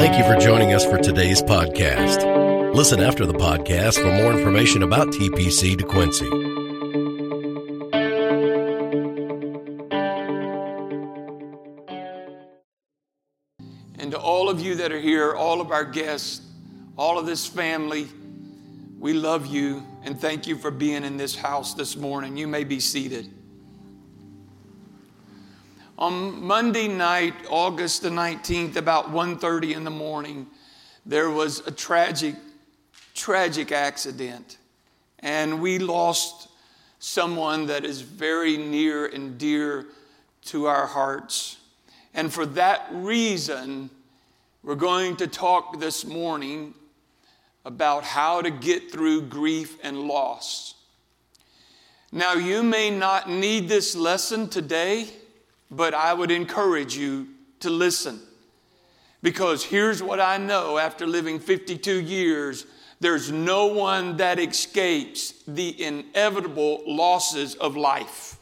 Thank you for joining us for today's podcast. Listen after the podcast for more information about TPC DeQuincy. And to all of you that are here, all of our guests, all of this family, we love you and thank you for being in this house this morning. You may be seated. On Monday night, August the 19th, about 1:30 in the morning, there was a tragic accident. And we lost someone that is very near and dear to our hearts. And for that reason, we're going to talk this morning about how to get through grief and loss. Now, you may not need this lesson today, but I would encourage you to listen. Because here's what I know after living 52 years, there's no one that escapes the inevitable losses of life.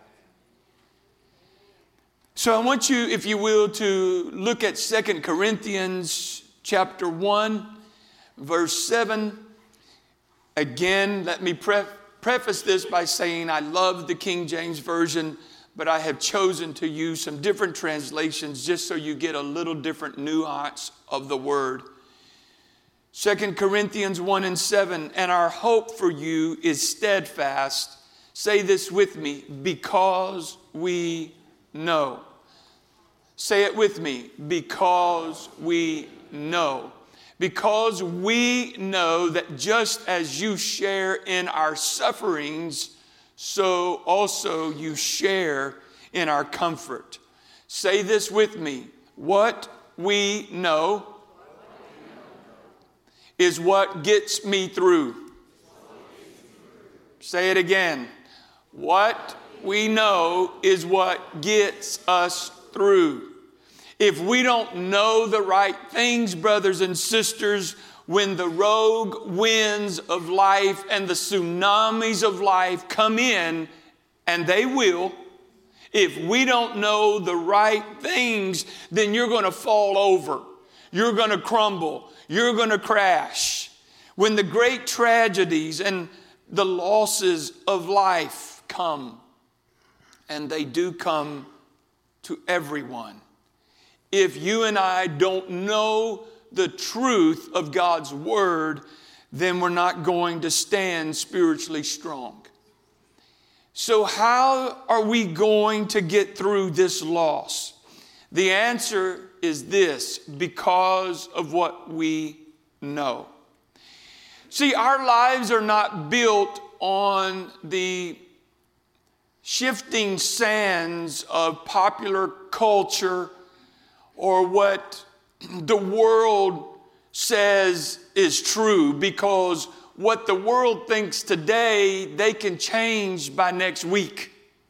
So I want you, if you will, to look at 2 Corinthians chapter 1, verse 7. Again, let me preface this by saying I love the King James Version, but I have chosen to use some different translations just so you get a little different nuance of the word. 2 Corinthians 1 and 7, and our hope for you is steadfast. Say this with me, because we know. Say it with me, because we know. Because we know that just as you share in our sufferings, so also you share in our comfort. Say this with me. What we know is what gets me through. Say it again. What we know is what gets us through. If we don't know the right things, brothers and sisters, when the rogue winds of life and the tsunamis of life come in, and they will, if we don't know the right things, then you're going to fall over. You're going to crumble. You're going to crash. When the great tragedies and the losses of life come, and they do come to everyone, if you and I don't know the truth of God's word, then we're not going to stand spiritually strong. So how are we going to get through this loss? The answer is this: because of what we know. See, our lives are not built on the shifting sands of popular culture or what the world says is true, because what the world thinks today, they can change by next week.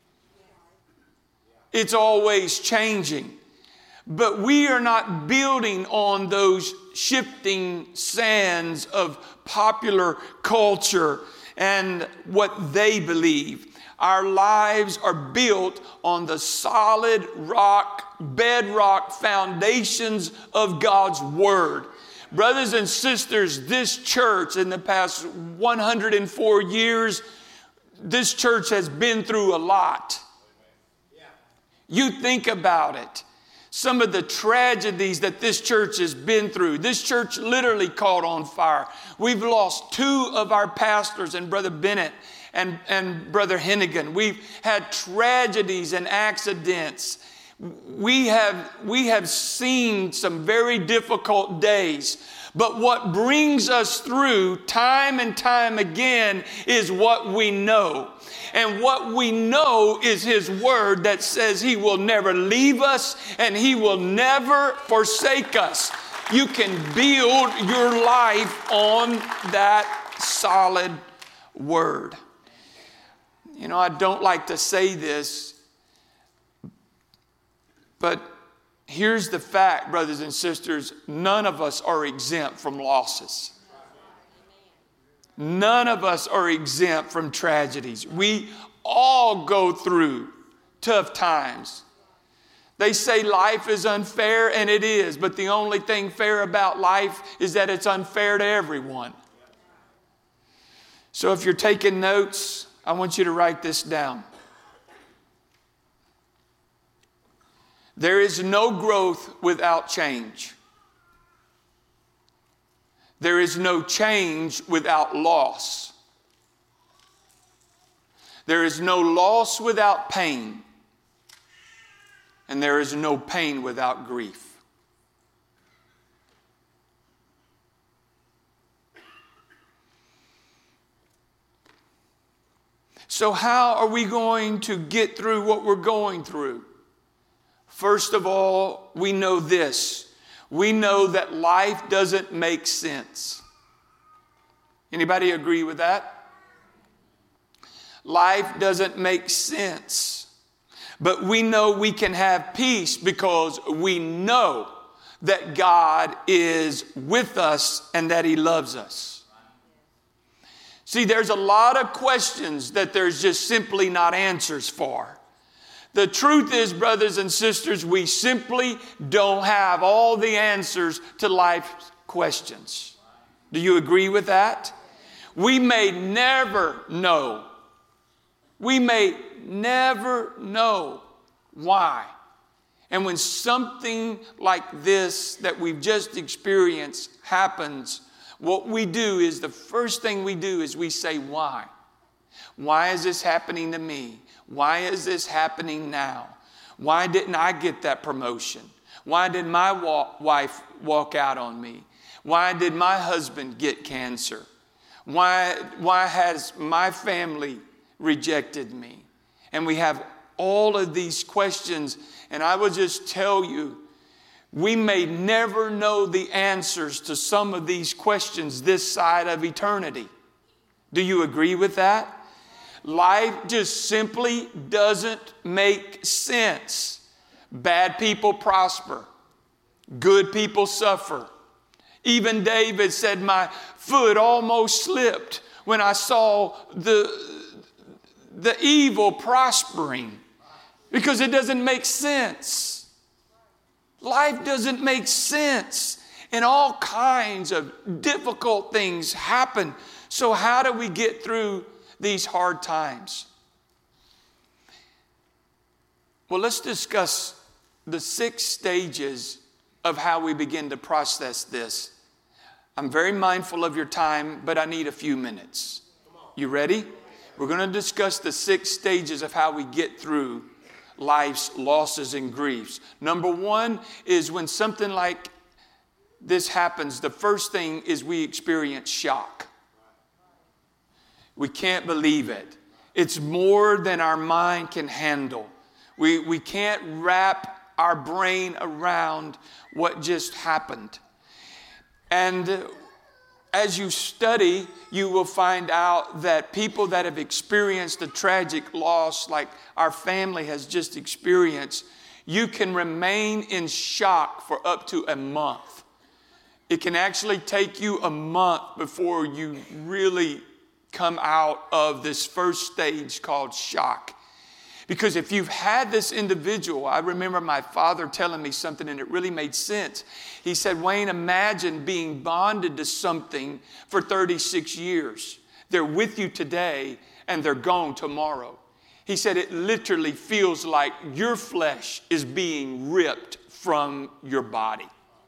It's always changing. But we are not building on those shifting sands of popular culture and what they believe. Our lives are built on the solid bedrock foundations of God's word. Brothers and sisters, this church in the past 104 years, this church has been through a lot. You think about it. Some of the tragedies that this church has been through. This church literally caught on fire. We've lost two of our pastors, and Brother Bennett and Brother Hennigan. We've had tragedies and accidents. We have seen some very difficult days. But what brings us through time and time again is what we know. And what we know is His word that says He will never leave us and He will never forsake us. You can build your life on that solid word. You know, I don't like to say this, but here's the fact, brothers and sisters. None of us are exempt from losses. None of us are exempt from tragedies. We all go through tough times. They say life is unfair, and it is, but the only thing fair about life is that it's unfair to everyone. So if you're taking notes, I want you to write this down. There is no growth without change. There is no change without loss. There is no loss without pain. And there is no pain without grief. So how are we going to get through what we're going through? First of all, we know this. We know that life doesn't make sense. Anybody agree with that? Life doesn't make sense. But we know we can have peace because we know that God is with us and that He loves us. See, there's a lot of questions that there's just simply not answers for. The truth is, brothers and sisters, we simply don't have all the answers to life's questions. Do you agree with that? We may never know. We may never know why. And when something like this that we've just experienced happens, what we do is the first thing we do is we say, why? Why is this happening to me? Why is this happening now? Why didn't I get that promotion? Why did my wife walk out on me? Why did my husband get cancer? Why has my family rejected me? And we have all of these questions, and I will just tell you, we may never know the answers to some of these questions this side of eternity. Do you agree with that? Life just simply doesn't make sense. Bad people prosper. Good people suffer. Even David said, my foot almost slipped when I saw the evil prospering, because it doesn't make sense. Life doesn't make sense, and all kinds of difficult things happen. So how do we get through these hard times? Well, let's discuss the 6 stages of how we begin to process this. I'm very mindful of your time, but I need a few minutes. You ready? We're going to discuss the 6 stages of how we get through life's losses and griefs. Number 1 is when something like this happens, the first thing is we experience shock. We can't believe it. It's more than our mind can handle. We can't wrap our brain around what just happened. And as you study, you will find out that people that have experienced a tragic loss like our family has just experienced, you can remain in shock for up to a month. It can actually take you a month before you really come out of this first stage called shock. Because if you've had this individual, I remember my father telling me something and it really made sense. He said, Wayne, imagine being bonded to something for 36 years. They're with you today and they're gone tomorrow. He said it literally feels like your flesh is being ripped from your body.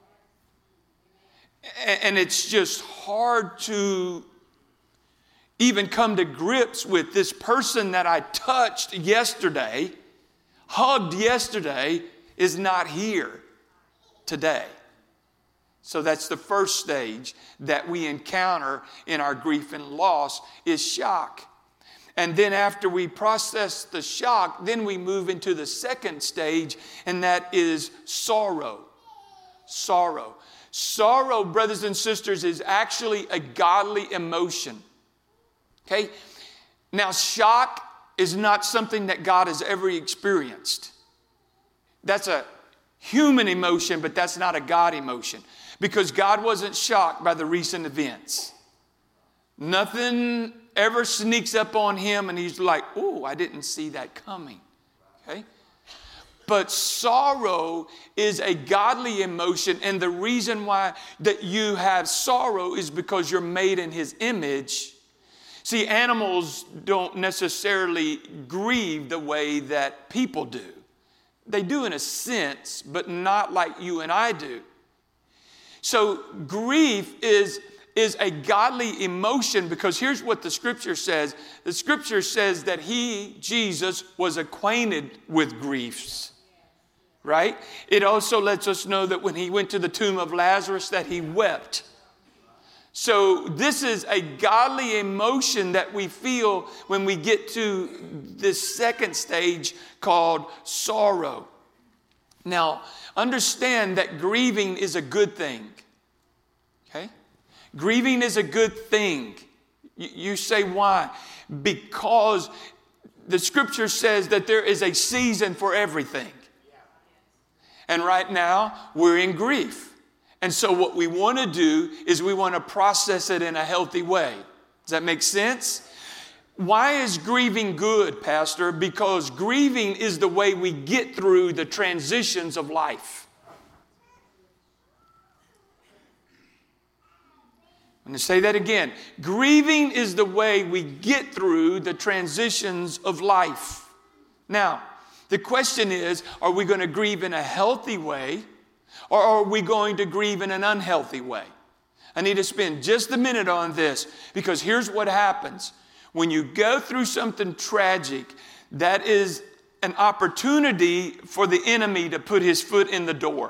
And it's just hard to even come to grips with this person that I touched yesterday, hugged yesterday, is not here today. So that's the first stage that we encounter in our grief and loss is shock. And then after we process the shock, then we move into the second stage, and that is sorrow. Sorrow. Sorrow, brothers and sisters, is actually a godly emotion. Okay? Now, shock is not something that God has ever experienced. That's a human emotion, but that's not a God emotion. Because God wasn't shocked by the recent events. Nothing ever sneaks up on him and he's like, oh, I didn't see that coming. Okay? But sorrow is a godly emotion, and the reason why that you have sorrow is because you're made in His image. See, animals don't necessarily grieve the way that people do. They do in a sense, but not like you and I do. So grief is a godly emotion, because here's what the Scripture says. The Scripture says that He, Jesus, was acquainted with griefs. Right? It also lets us know that when He went to the tomb of Lazarus that He wept. So this is a godly emotion that we feel when we get to this second stage called sorrow. Now, understand that grieving is a good thing. Okay? Grieving is a good thing. You say why? Because the Scripture says that there is a season for everything. And right now, we're in grief. And so what we want to do is we want to process it in a healthy way. Does that make sense? Why is grieving good, Pastor? Because grieving is the way we get through the transitions of life. I'm going to say that again. Grieving is the way we get through the transitions of life. Now, the question is, are we going to grieve in a healthy way, or are we going to grieve in an unhealthy way? I need to spend just a minute on this, because here's what happens. When you go through something tragic, that is an opportunity for the enemy to put his foot in the door.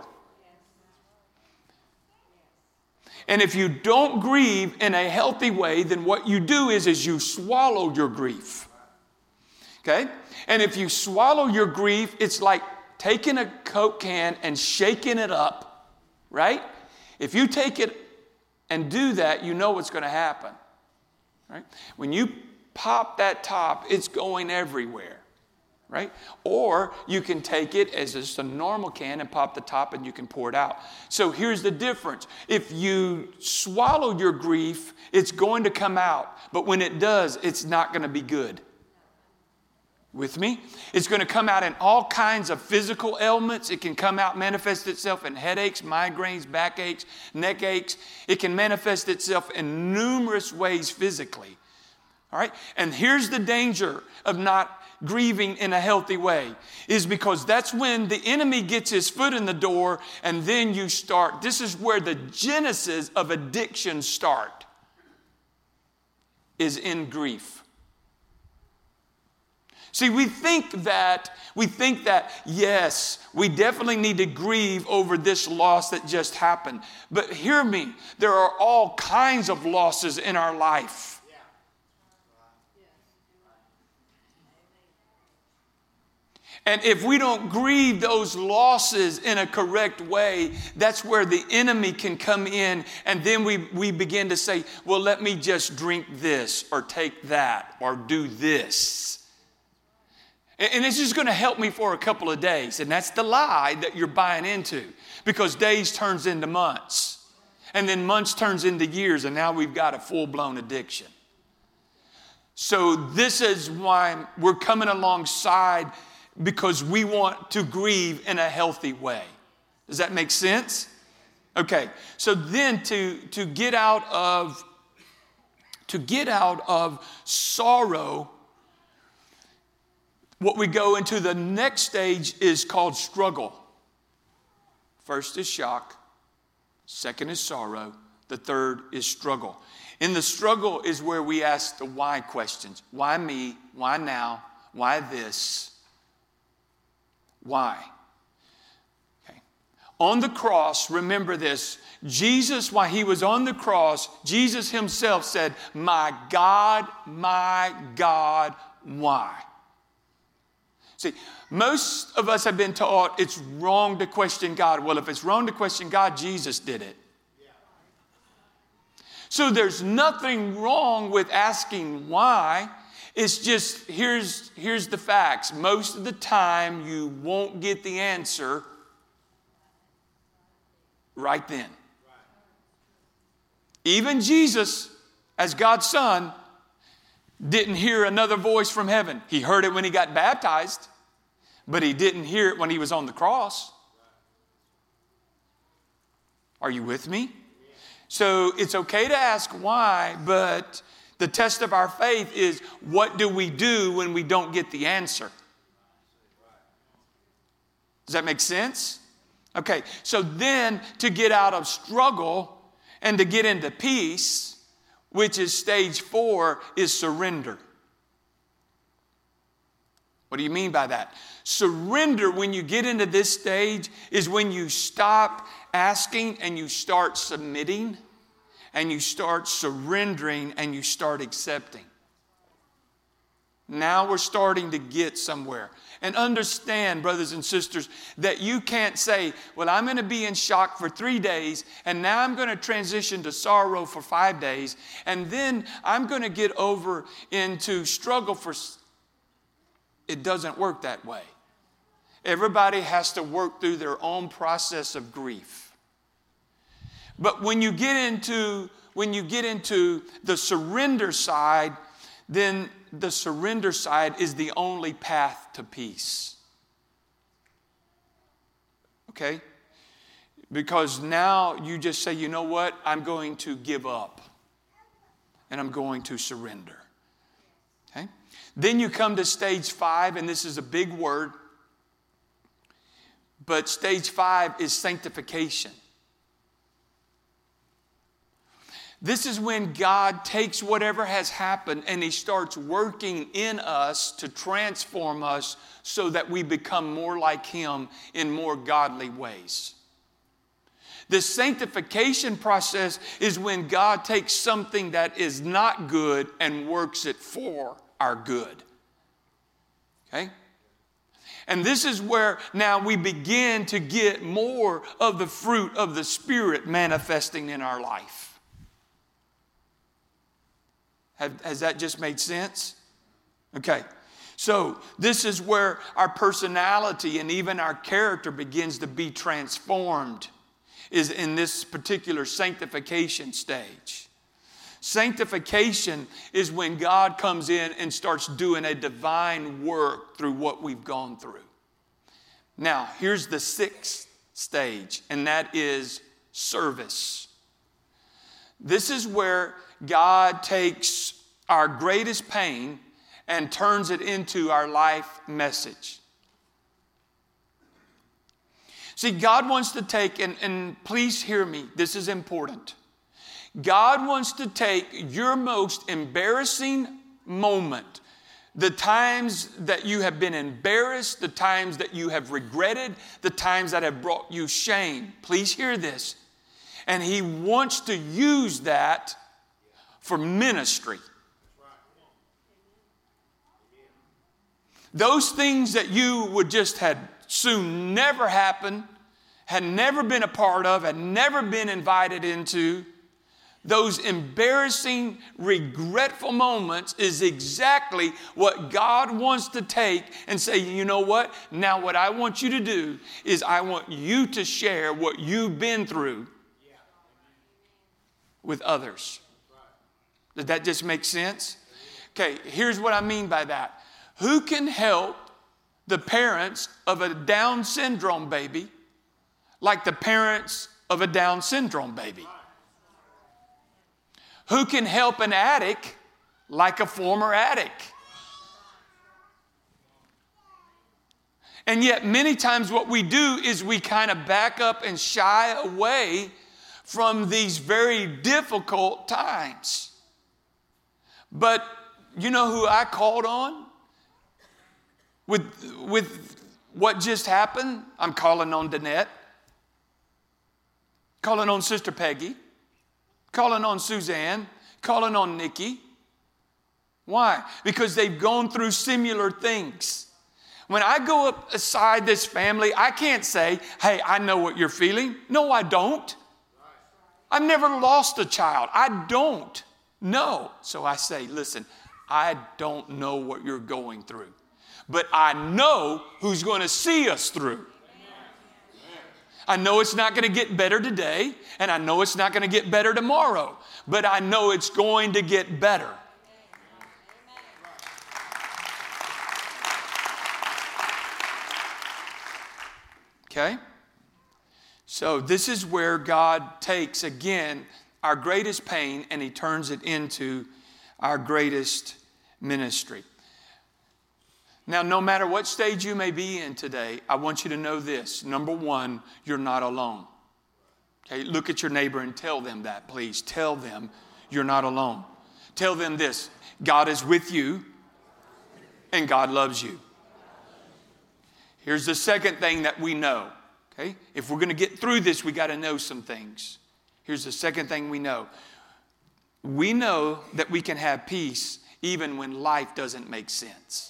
And if you don't grieve in a healthy way, then what you do is you swallow your grief. Okay? And if you swallow your grief, it's like taking a Coke can and shaking it up, right? If you take it and do that, you know what's going to happen, right? When you pop that top, it's going everywhere, right? Or you can take it as just a normal can and pop the top and you can pour it out. So here's the difference. If you swallow your grief, it's going to come out. But when it does, it's not going to be good. With me? It's going to come out in all kinds of physical ailments. It can come out, manifest itself in headaches, migraines, backaches, neck aches. It can manifest itself in numerous ways physically. All right? And here's the danger of not grieving in a healthy way, is because that's when the enemy gets his foot in the door, and then you start. This is where the genesis of addiction start, is in grief. See, we think that, yes, we definitely need to grieve over this loss that just happened. But hear me, there are all kinds of losses in our life. And if we don't grieve those losses in a correct way, that's where the enemy can come in, and then we begin to say, well, let me just drink this or take that or do this. And it's just going to help me for a couple of days. And that's the lie that you're buying into, because days turns into months. And then months turns into years, and now we've got a full-blown addiction. So this is why we're coming alongside, because we want to grieve in a healthy way. Does that make sense? Okay, so then to get out of sorrow, what we go into the next stage is called struggle. First is shock. Second is sorrow. The third is struggle. In the struggle is where we ask the why questions. Why me? Why now? Why this? Why? Okay. On the cross, remember this. Jesus, while he was on the cross, Jesus himself said, my God, why? See, most of us have been taught it's wrong to question God. Well, if it's wrong to question God, Jesus did it. So there's nothing wrong with asking why. It's just, here's the facts. Most of the time, you won't get the answer right then. Even Jesus, as God's Son, didn't hear another voice from heaven. He heard it when he got baptized, But he didn't hear it when he was on the cross. Are you with me? So it's okay to ask why, but the test of our faith is, what do we do when we don't get the answer? Does that make sense? Okay, so then to get out of struggle and to get into peace, which is stage 4, is surrender. What do you mean by that? Surrender, when you get into this stage, is when you stop asking and you start submitting and you start surrendering and you start accepting. Now we're starting to get somewhere. And understand, brothers and sisters, that you can't say, well, I'm going to be in shock for 3 days, and now I'm going to transition to sorrow for 5 days, and then I'm going to get over into struggle for... It doesn't work that way. Everybody has to work through their own process of grief. But when you get into the surrender side, then the surrender side is the only path to peace. Okay? Because now you just say, you know what? I'm going to give up. And I'm going to surrender. Okay? Then you come to stage 5, and this is a big word. But stage 5 is sanctification. This is when God takes whatever has happened and He starts working in us to transform us so that we become more like Him in more godly ways. The sanctification process is when God takes something that is not good and works it for our good. Okay? And this is where now we begin to get more of the fruit of the Spirit manifesting in our life. Has that just made sense? Okay. So this is where our personality and even our character begins to be transformed, is in this particular sanctification stage. Sanctification is when God comes in and starts doing a divine work through what we've gone through. Now, here's the 6th stage, and that is service. This is where God takes our greatest pain and turns it into our life message. See, God wants to take, and please hear me, this is important. God wants to take your most embarrassing moment, the times that you have been embarrassed, the times that you have regretted, the times that have brought you shame. Please hear this. And He wants to use that for ministry. Those things that you would just had soon never happen, had never been a part of, had never been invited into, those embarrassing, regretful moments is exactly what God wants to take and say, you know what? Now what I want you to do is I want you to share what you've been through with others. Did that just make sense? Okay, here's what I mean by that. Who can help the parents of a Down syndrome baby like the parents of a Down syndrome baby? Who can help an addict like a former addict? And yet many times what we do is we kind of back up and shy away from these very difficult times. But you know who I called on with what just happened? I'm calling on Danette, calling on Sister Peggy, calling on Suzanne, calling on Nikki. Why? Because they've gone through similar things. When I go up aside this family, I can't say, hey, I know what you're feeling. No, I don't. I've never lost a child. I don't know. So I say, listen, I don't know what you're going through, but I know who's going to see us through. I know it's not going to get better today, and I know it's not going to get better tomorrow, but I know it's going to get better. Okay? So this is where God takes, again, our greatest pain and He turns it into our greatest ministry. Now, no matter what stage you may be in today, I want you to know this. Number one, you're not alone. Okay, look at your neighbor and tell them that, please. Tell them you're not alone. Tell them this: God is with you and God loves you. Here's the second thing that we know. Okay, if we're going to get through this, we got to know some things. Here's the second thing we know. We know that we can have peace even when life doesn't make sense.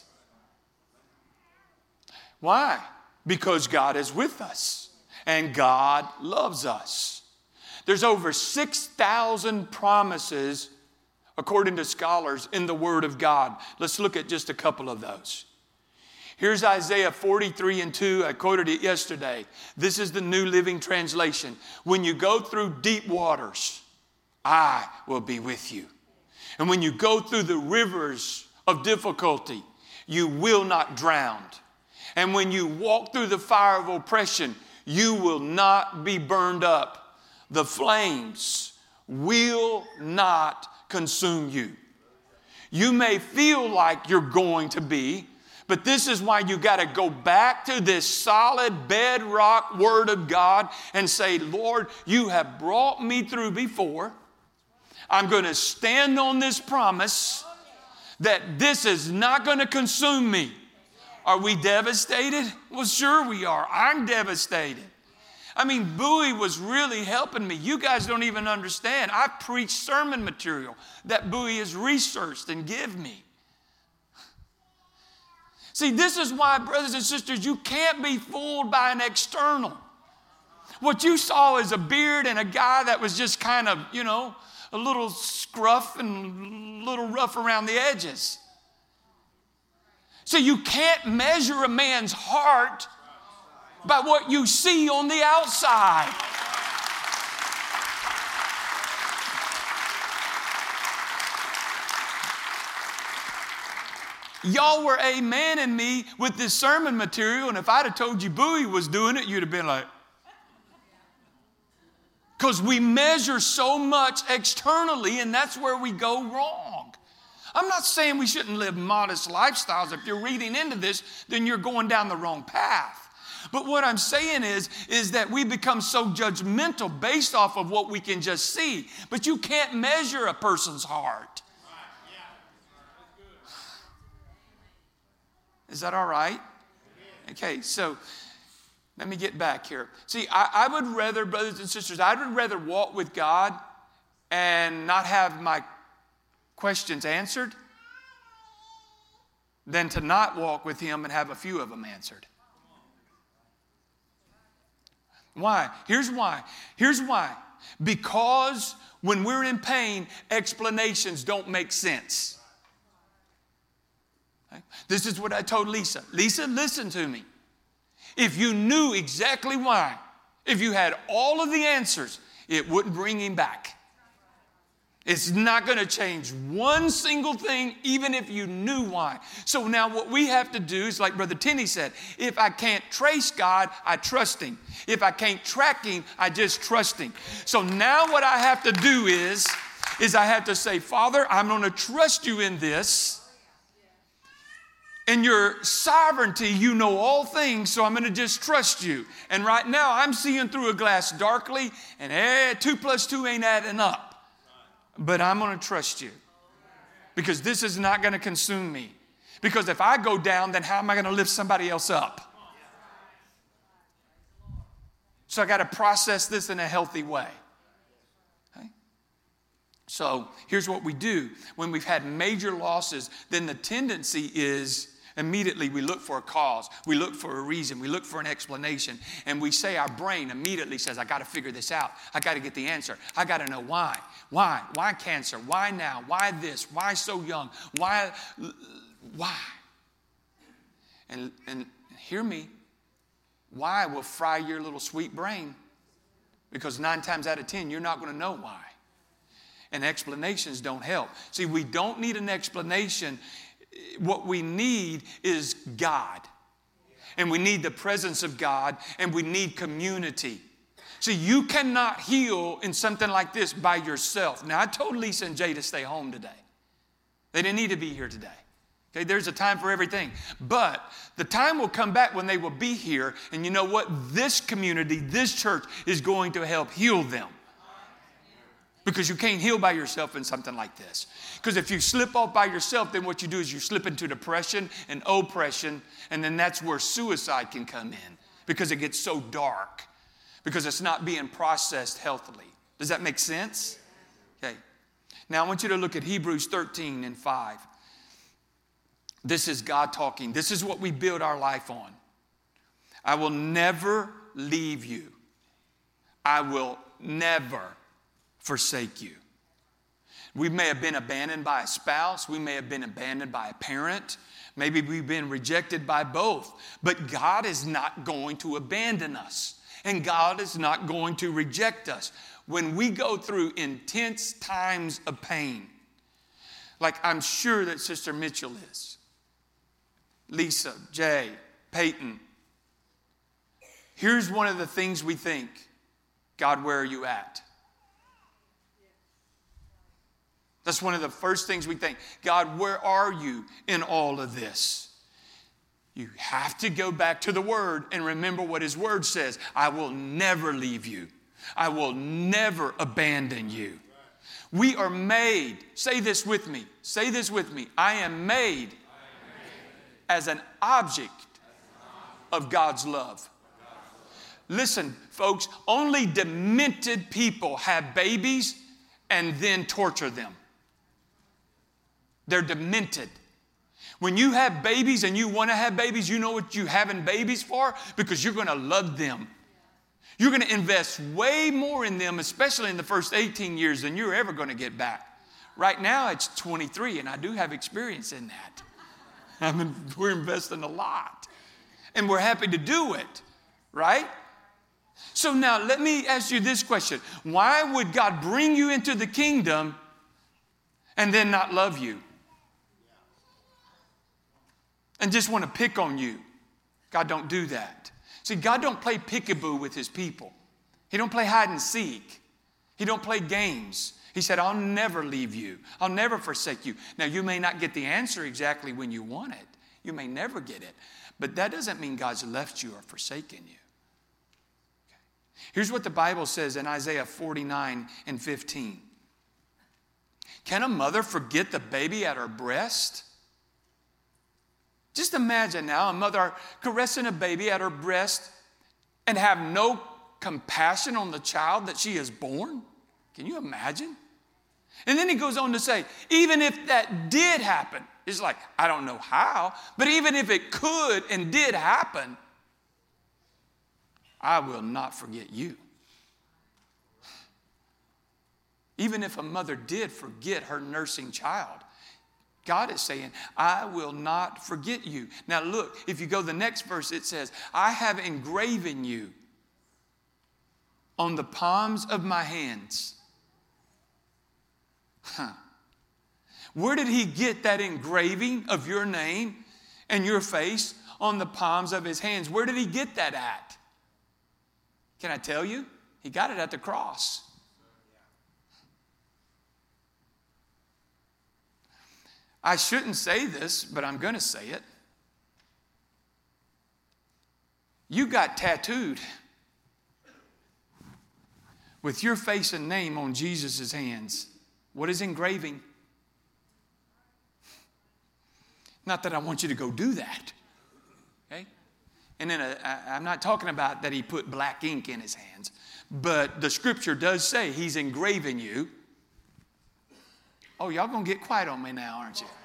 Why? Because God is with us and God loves us. There's over 6,000 promises, according to scholars, in the Word of God. Let's look at just a couple of those. Here's Isaiah 43:2. I quoted it yesterday. This is the New Living Translation. When you go through deep waters, I will be with you. And when you go through the rivers of difficulty, you will not drown. And when you walk through the fire of oppression, you will not be burned up. The flames will not consume you. You may feel like you're going to be, but this is why you got to go back to this solid bedrock Word of God and say, Lord, you have brought me through before. I'm going to stand on this promise that this is not going to consume me. Are we devastated? Well, sure we are. I'm devastated. I mean, Bowie was really helping me. You guys don't even understand. I preach sermon material that Bowie has researched and give me. See, this is why, brothers and sisters, you can't be fooled by an external. What you saw is a beard and a guy that was just kind of, a little scruff and a little rough around the edges. So you can't measure a man's heart by what you see on the outside. Y'all were amening me with this sermon material, and if I'd have told you Bowie was doing it, you'd have been like, because we measure so much externally, and that's where we go wrong. I'm not saying we shouldn't live modest lifestyles. If you're reading into this, then you're going down the wrong path. But what I'm saying is that we become so judgmental based off of what we can just see. But you can't measure a person's heart. Is that all right? Okay, so let me get back here. See, I would rather, brothers and sisters, I would rather walk with God and not have my questions answered than to not walk with Him and have a few of them answered. Why? Here's why. Because when we're in pain, explanations don't make sense. Okay? This is what I told Lisa. Lisa, listen to me. If you knew exactly why, if you had all of the answers, it wouldn't bring him back. It's not going to change one single thing, even if you knew why. So now what we have to do is, like Brother Tenney said, if I can't trace God, I trust Him. If I can't track Him, I just trust Him. So now what I have to do is I have to say, Father, I'm going to trust You in this. In Your sovereignty, You know all things, so I'm going to just trust You. And right now, I'm seeing through a glass darkly, and 2 + 2 ain't adding up. But I'm going to trust You because this is not going to consume me. Because if I go down, then how am I going to lift somebody else up? So I got to process this in a healthy way. Okay? So here's what we do. When we've had major losses, then the tendency is immediately we look for a cause. We look for a reason. We look for an explanation. And we say, our brain immediately says, I got to figure this out. I got to get the answer. I got to know why. Why? Why cancer? Why now? Why this? Why so young? Why? And hear me. Why will fry your little sweet brain? Because 9 times out of 10, you're not going to know why. And explanations don't help. See, we don't need an explanation. What we need is God. and we need the presence of God, and we need community. See, you cannot heal in something like this by yourself. Now, I told Lisa and Jay to stay home today. They didn't need to be here today. Okay, there's a time for everything. But the time will come back when they will be here, and you know what? This community, this church is going to help heal them. Because you can't heal by yourself in something like this. Because if you slip off by yourself, then what you do is you slip into depression and oppression, and then that's where suicide can come in. Because it gets so dark. Because it's not being processed healthily. Does that make sense? Okay. Now I want you to look at Hebrews 13:5. This is God talking. This is what we build our life on. I will never leave you. I will never forsake you. We may have been abandoned by a spouse. We may have been abandoned by a parent. Maybe we've been rejected by both. But God is not going to abandon us. And God is not going to reject us. When we go through intense times of pain, like I'm sure that Sister Mitchell is, Lisa, Jay, Peyton, here's one of the things we think: God, where are you at? That's one of the first things we think. God, where are you in all of this? You have to go back to the Word and remember what His Word says. I will never leave you. I will never abandon you. We are made. Say this with me. Say this with me. I am made as an object of God's love. Listen, folks, only demented people have babies and then torture them. They're demented. When you have babies and you want to have babies, you know what you're having babies for? Because you're going to love them. You're going to invest way more in them, especially in the first 18 years, than you're ever going to get back. Right now, it's 23, and I do have experience in that. We're investing a lot. And we're happy to do it, right? So now, let me ask you this question. Why would God bring you into the kingdom and then not love you? And just want to pick on you. God don't do that. See, God don't play peekaboo with His people. He don't play hide and seek. He don't play games. He said, I'll never leave you. I'll never forsake you. Now, you may not get the answer exactly when you want it. You may never get it. But that doesn't mean God's left you or forsaken you. Okay. Here's what the Bible says in Isaiah 49:15. Can a mother forget the baby at her breast? Just imagine now a mother caressing a baby at her breast and have no compassion on the child that she has born. Can you imagine? And then he goes on to say, even if that did happen, it's like, I don't know how, but even if it could and did happen, I will not forget you. Even if a mother did forget her nursing child, God is saying, I will not forget you. Now look, if you go the next verse, it says, I have engraven you on the palms of my hands. Where did He get that engraving of your name and your face on the palms of His hands? Where did He get that at? Can I tell you? He got it at the cross. I shouldn't say this, but I'm going to say it. You got tattooed with your face and name on Jesus' hands. What is engraving? Not that I want you to go do that. Okay? And then I'm not talking about that He put black ink in His hands, but the Scripture does say He's engraving you. Oh, y'all gonna get quiet on me now, aren't you?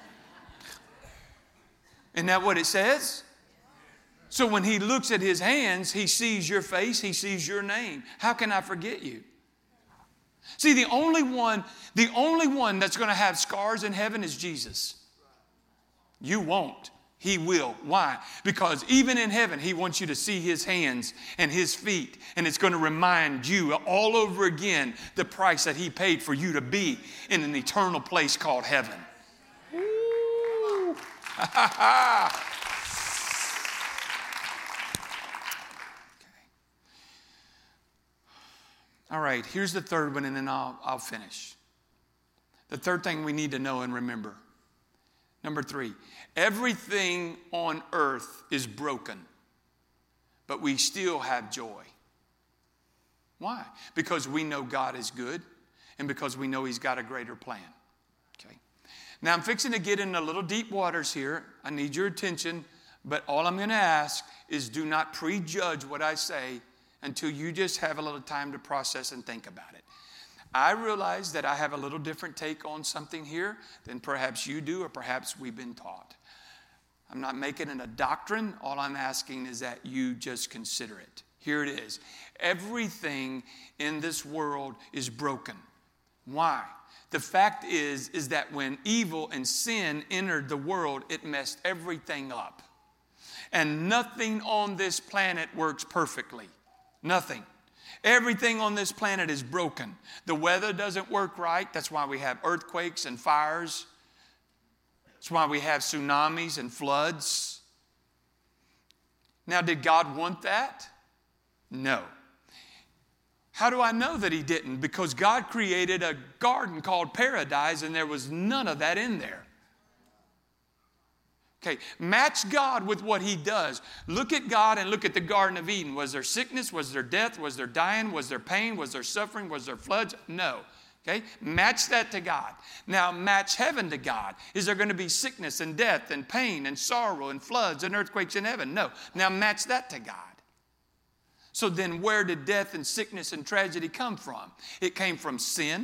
Isn't that what it says? So when He looks at His hands, He sees your face, He sees your name. How can I forget you? See, the only one that's going to have scars in heaven is Jesus. You won't. He will. Why? Because even in heaven, He wants you to see His hands and His feet. And it's going to remind you all over again the price that He paid for you to be in an eternal place called heaven. Woo. All right, here's the third one, and then I'll finish. The third thing we need to know and remember. Number 3, everything on earth is broken, but we still have joy. Why? Because we know God is good, and because we know He's got a greater plan. Okay. Now I'm fixing to get in a little deep waters here. I need your attention, but all I'm going to ask is do not prejudge what I say until you just have a little time to process and think about it. I realize that I have a little different take on something here than perhaps you do or perhaps we've been taught. I'm not making it a doctrine. All I'm asking is that you just consider it. Here it is. Everything in this world is broken. Why? The fact is that when evil and sin entered the world, it messed everything up. And nothing on this planet works perfectly. Nothing. Everything on this planet is broken. The weather doesn't work right. That's why we have earthquakes and fires. That's why we have tsunamis and floods. Now, did God want that? No. How do I know that He didn't? Because God created a garden called paradise, and there was none of that in there. Okay, match God with what He does. Look at God and look at the Garden of Eden. Was there sickness? Was there death? Was there dying? Was there pain? Was there suffering? Was there floods? No. Okay, match that to God. Now match heaven to God. Is there going to be sickness and death and pain and sorrow and floods and earthquakes in heaven? No. Now match that to God. So then where did death and sickness and tragedy come from? It came from sin.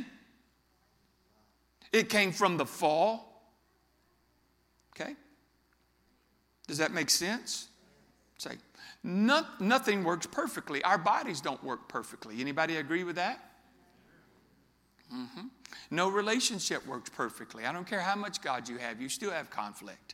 It came from the fall. Okay? Does that make sense? Say, nothing works perfectly. Our bodies don't work perfectly. Anybody agree with that? Mm-hmm. No relationship works perfectly. I don't care how much God you still have conflict.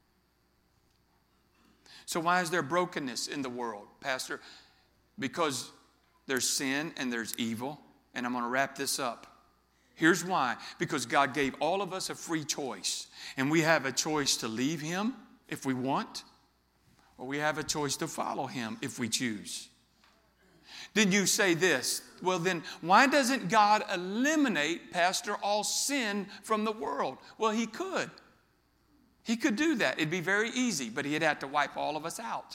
So why is there brokenness in the world, Pastor? Because there's sin and there's evil. And I'm going to wrap this up. Here's why. Because God gave all of us a free choice. And we have a choice to leave Him if we want, or we have a choice to follow Him if we choose. Then you say this, well then, why doesn't God eliminate, Pastor, all sin from the world? Well, He could. He could do that. It'd be very easy, but He'd have to wipe all of us out.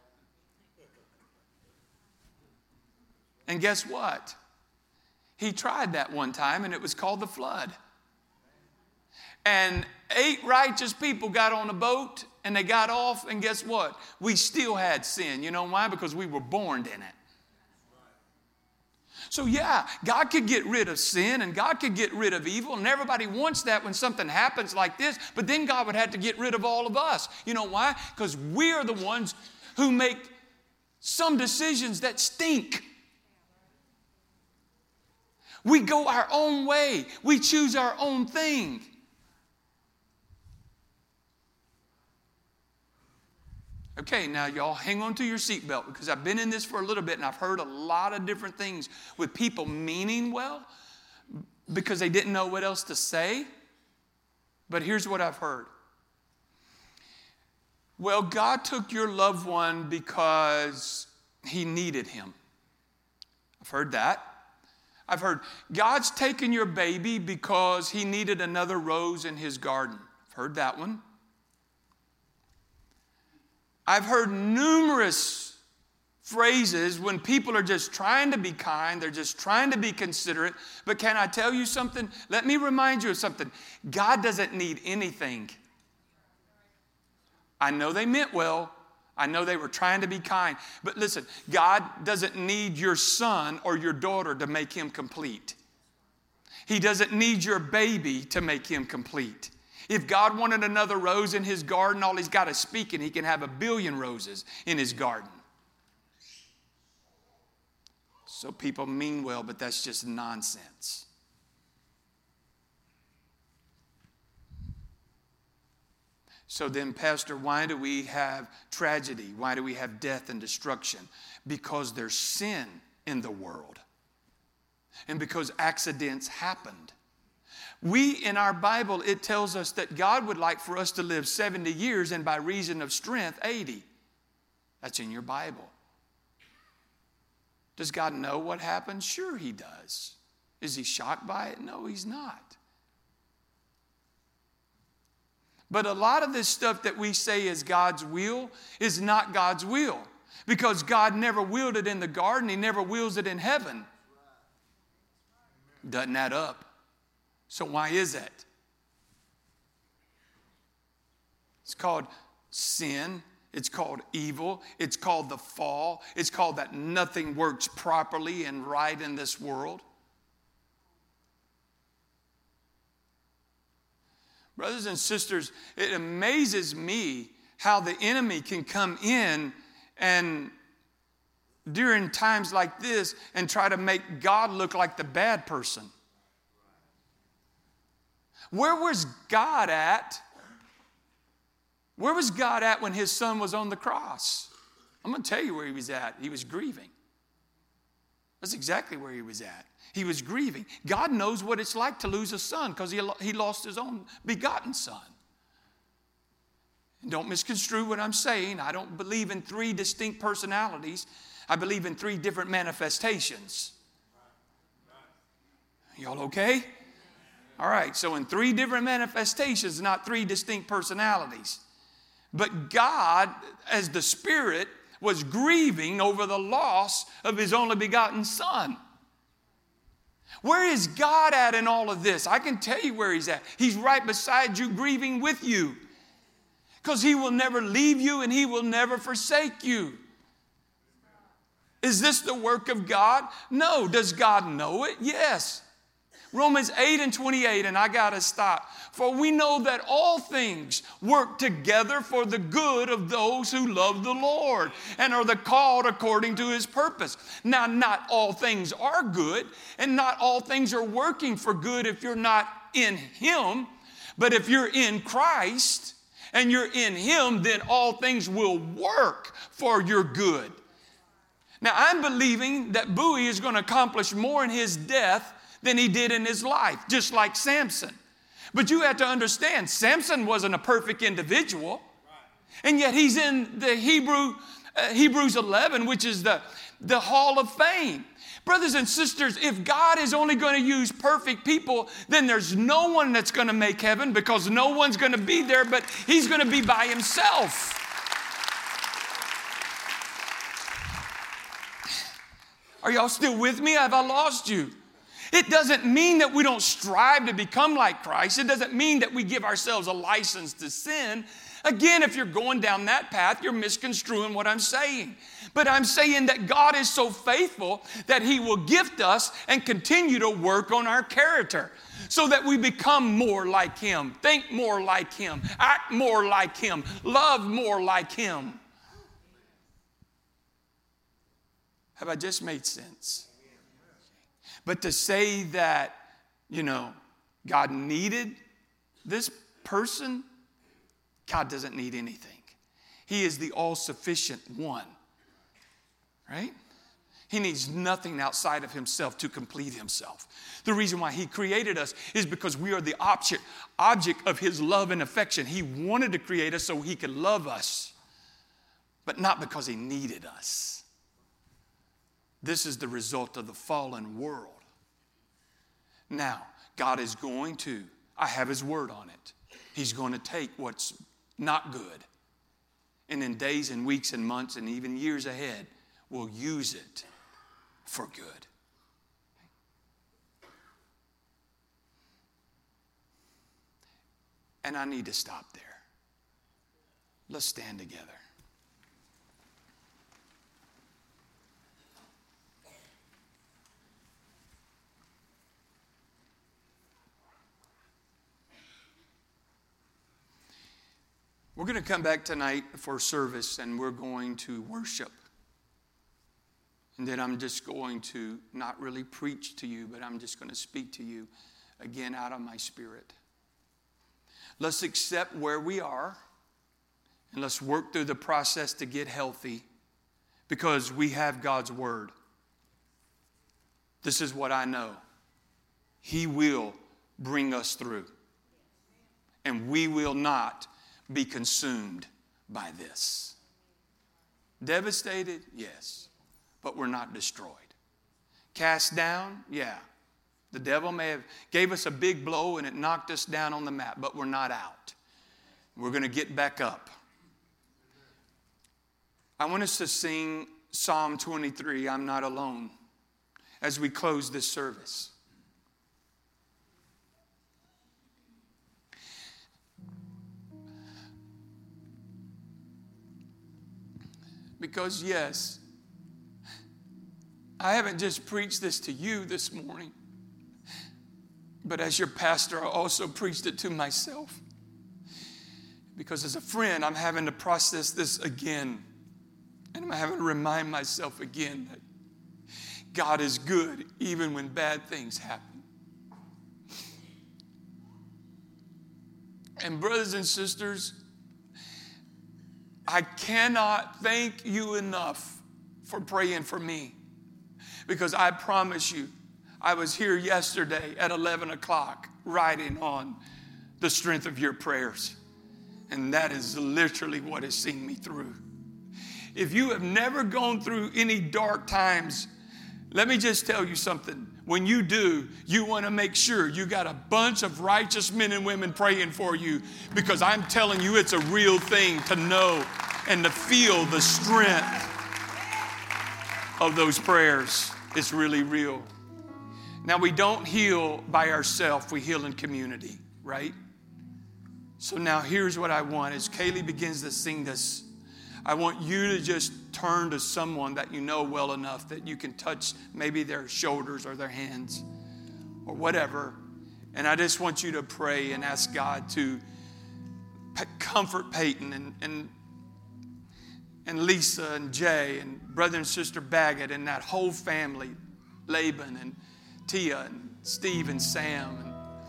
And guess what? He tried that one time, and it was called the flood. And 8 righteous people got on a boat, and they got off, and guess what? We still had sin. You know why? Because we were born in it. So yeah, God could get rid of sin, and God could get rid of evil, and everybody wants that when something happens like this, but then God would have to get rid of all of us. You know why? Because we are the ones who make some decisions that stink. We go our own way. We choose our own thing. Okay, now y'all hang on to your seatbelt, because I've been in this for a little bit and I've heard a lot of different things with people meaning well because they didn't know what else to say. But here's what I've heard. Well, God took your loved one because He needed him. I've heard that. I've heard God's taken your baby because He needed another rose in His garden. I've heard that one. I've heard numerous phrases when people are just trying to be kind, they're just trying to be considerate. But can I tell you something? Let me remind you of something. God doesn't need anything. I know they meant well. I know they were trying to be kind. But listen, God doesn't need your son or your daughter to make Him complete. He doesn't need your baby to make him complete. If God wanted another rose in His garden, all He's got to speak and He can have 1 billion roses in His garden. So people mean well, but that's just nonsense. So then, Pastor, why do we have tragedy? Why do we have death and destruction? Because there's sin in the world. And because accidents happened. In our Bible, it tells us that God would like for us to live 70 years and by reason of strength, 80. That's in your Bible. Does God know what happened? Sure he does. Is he shocked by it? No, he's not. But a lot of this stuff that we say is God's will is not God's will. Because God never willed it in the garden. He never wills it in heaven. Doesn't add up. So why is that? It's called sin. It's called evil. It's called the fall. It's called that nothing works properly and right in this world. Brothers and sisters, it amazes me how the enemy can come in and during times like this and try to make God look like the bad person. Where was God at? Where was God at when his son was on the cross? I'm going to tell you where he was at. He was grieving. That's exactly where he was at. He was grieving. God knows what it's like to lose a son because he lost his own begotten son. And don't misconstrue what I'm saying. I don't believe in three distinct personalities. I believe in three different manifestations. Y'all okay? All right, so in three different manifestations, not three distinct personalities. But God, as the Spirit, was grieving over the loss of his only begotten son. Where is God at in all of this? I can tell you where he's at. He's right beside you, grieving with you. Because he will never leave you and he will never forsake you. Is this the work of God? No. Does God know it? Yes. Romans 8:28, and I got to stop. For we know that all things work together for the good of those who love the Lord and are the called according to his purpose. Now, not all things are good, and not all things are working for good if you're not in him. But if you're in Christ and you're in him, then all things will work for your good. Now, I'm believing that Bowie is going to accomplish more in his death than he did in his life, just like Samson. But you have to understand, Samson wasn't a perfect individual. And yet he's in the Hebrews 11, which is the Hall of Fame. Brothers and sisters, if God is only going to use perfect people, then there's no one that's going to make heaven because no one's going to be there, but he's going to be by himself. Are y'all still with me? Have I lost you? It doesn't mean that we don't strive to become like Christ. It doesn't mean that we give ourselves a license to sin. Again, if you're going down that path, you're misconstruing what I'm saying. But I'm saying that God is so faithful that he will gift us and continue to work on our character so that we become more like him, think more like him, act more like him, love more like him. Have I just made sense? But to say that, God needed this person, God doesn't need anything. He is the all-sufficient one, right? He needs nothing outside of himself to complete himself. The reason why he created us is because we are the object of his love and affection. He wanted to create us so he could love us, but not because he needed us. This is the result of the fallen world. Now, God is going to, I have his word on it. He's going to take what's not good and in days and weeks and months and even years ahead will use it for good. And I need to stop there. Let's stand together. We're going to come back tonight for service and we're going to worship. And then I'm just going to not really preach to you, but I'm just going to speak to you again out of my spirit. Let's accept where we are and let's work through the process to get healthy because we have God's word. This is what I know. He will bring us through. And we will not be consumed by this. Devastated? Yes. But we're not destroyed. Cast down? Yeah. The devil may have gave us a big blow and it knocked us down on the mat, but we're not out. We're going to get back up. I want us to sing Psalm 23, I'm Not Alone, as we close this service. Because yes, I haven't just preached this to you this morning, but as your pastor, I also preached it to myself. Because as a friend, I'm having to process this again. And I'm having to remind myself again that God is good even when bad things happen. And brothers and sisters, I cannot thank you enough for praying for me. Because I promise you, I was here yesterday at 11 o'clock writing on the strength of your prayers. And that is literally what has seen me through. If you have never gone through any dark times, let me just tell you something. When you do, you want to make sure you got a bunch of righteous men and women praying for you, because I'm telling you, it's a real thing to know and to feel the strength of those prayers. It's really real. Now, we don't heal by ourselves. We heal in community, right? So now here's what I want. As Kaylee begins to sing this, I want you to just turn to someone that you know well enough that you can touch maybe their shoulders or their hands or whatever. And I just want you to pray and ask God to comfort Peyton and Lisa and Jay and brother and sister Baggett and that whole family, Laban and Tia and Steve and Sam.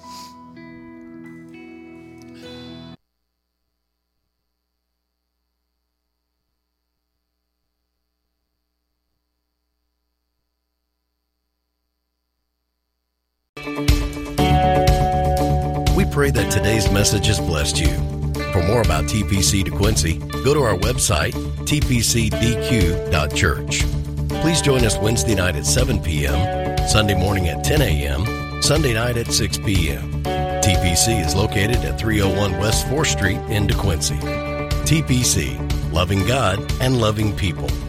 We pray that today's message has blessed you. For more about TPC DeQuincy, go to our website, tpcdq.church. Please join us Wednesday night at 7 p.m., Sunday morning at 10 a.m., Sunday night at 6 p.m. TPC is located at 301 West 4th Street in DeQuincy. TPC, loving God and loving people.